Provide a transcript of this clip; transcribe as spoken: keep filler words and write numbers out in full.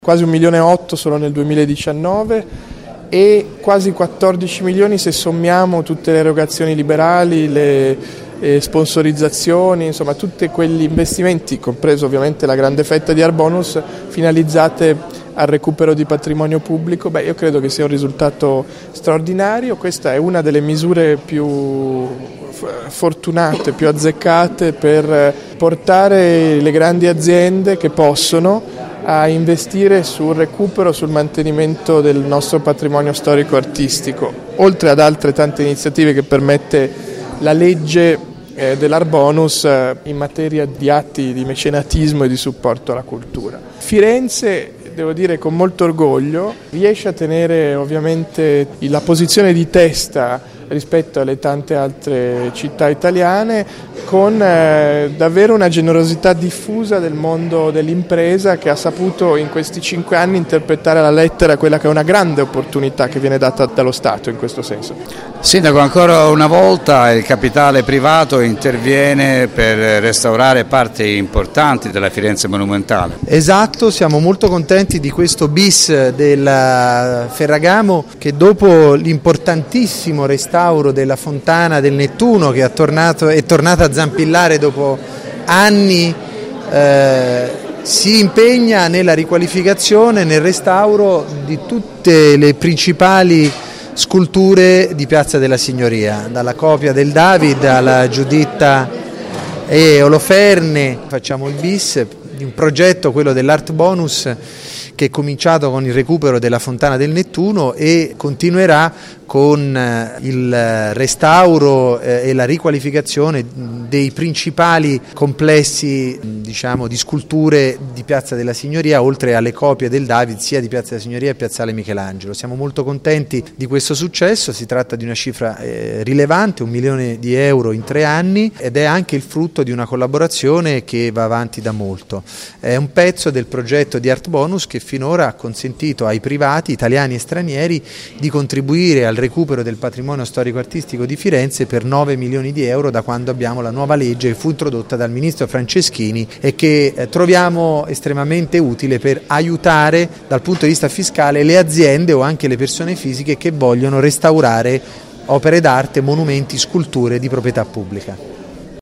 Quasi un milione e otto solo nel duemiladiciannove e quasi quattordici milioni se sommiamo tutte le erogazioni liberali, le eh, sponsorizzazioni, insomma tutti quegli investimenti, compreso ovviamente la grande fetta di Art Bonus, finalizzate al recupero di patrimonio pubblico. Beh, io credo che sia un risultato straordinario. Questa è una delle misure più fortunate, più azzeccate per portare le grandi aziende che possono a investire sul recupero, sul mantenimento del nostro patrimonio storico-artistico, oltre ad altre tante iniziative che permette la legge eh, dell'Art Bonus eh, in materia di atti di mecenatismo e di supporto alla cultura. Firenze, devo dire con molto orgoglio, riesce a tenere ovviamente la posizione di testa rispetto alle tante altre città italiane, con eh, davvero una generosità diffusa del mondo dell'impresa, che ha saputo in questi cinque anni interpretare alla lettera quella che è una grande opportunità che viene data dallo Stato in questo senso. Sindaco, ancora una volta il capitale privato interviene per restaurare parti importanti della Firenze monumentale. Esatto, siamo molto contenti di questo bis del Ferragamo, che dopo l'importantissimo restauro della fontana del Nettuno, che è, tornato, è tornata a zampillare dopo anni, eh, si impegna nella riqualificazione, nel restauro di tutte le principali sculture di Piazza della Signoria, dalla copia del David alla Giuditta e Oloferne. Facciamo il bis di un progetto, quello dell'Art Bonus, che è cominciato con il recupero della fontana del Nettuno e continuerà con il restauro e la riqualificazione dei principali complessi, diciamo, di sculture di Piazza della Signoria, oltre alle copie del David sia di Piazza della Signoria che Piazzale Michelangelo. Siamo molto contenti di questo successo, si tratta di una cifra eh, rilevante, un milione di euro in tre anni, ed è anche il frutto di una collaborazione che va avanti da molto. È un pezzo del progetto di Art Bonus che finora ha consentito ai privati, italiani e stranieri, di contribuire al recupero del patrimonio storico-artistico di Firenze per nove milioni di euro da quando abbiamo la nuova legge che fu introdotta dal ministro Franceschini e che eh, troviamo estremamente utile per aiutare dal punto di vista fiscale le aziende o anche le persone fisiche che vogliono restaurare opere d'arte, monumenti, sculture di proprietà pubblica.